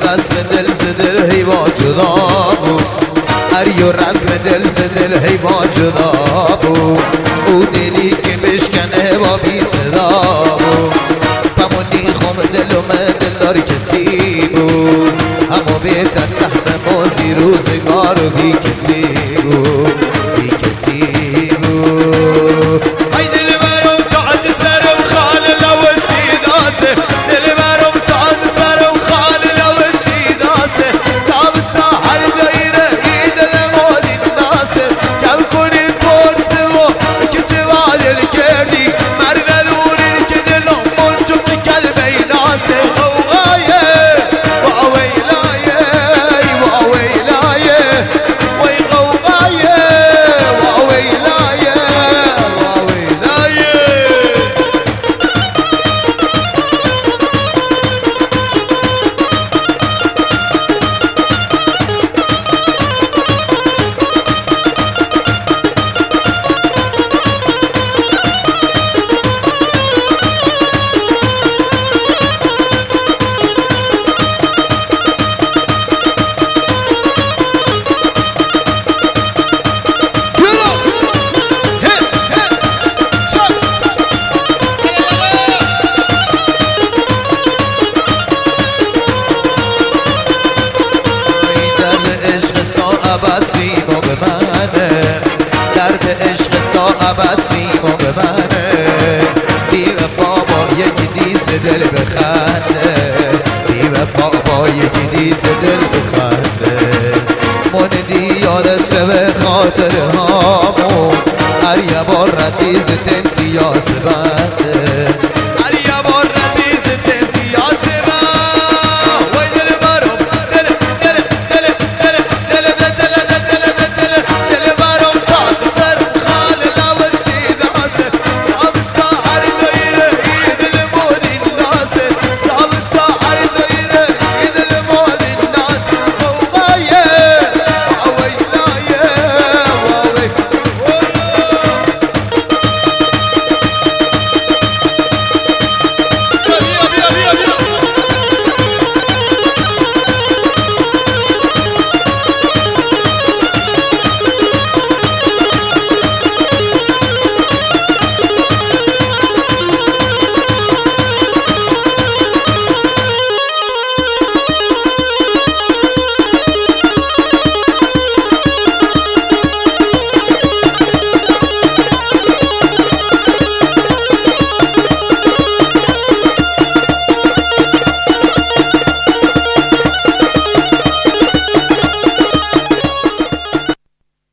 رسم دل زدل حیوان جدا بود هریو رسم دل زدل حیوان جدا بود او دلی که بشکنه با بی صدا بود همونی خوم دل و من دلدار کسی بود اما بهتر سهم مازی روزگار و بی کسی بود بی کسی بود ای دل برم تاج سرم خال لو سیداسه دل برم تاج سرم خال لو سیداسه صاحب ساحر جایی رهی دل مادین ناسه کم کنین پرسه و که چه وادل کردی مر ندورین که دلم منجم که کلمه ناسه ابد سیما به منه درد عشق تا ابد سیما به منه بی وفا با یکی دیز دل بخنده بی وفا با یکی دیز دل بخنده موندی یادت شب خاطر هامون هر یه بار ردیز تنتیاس بنده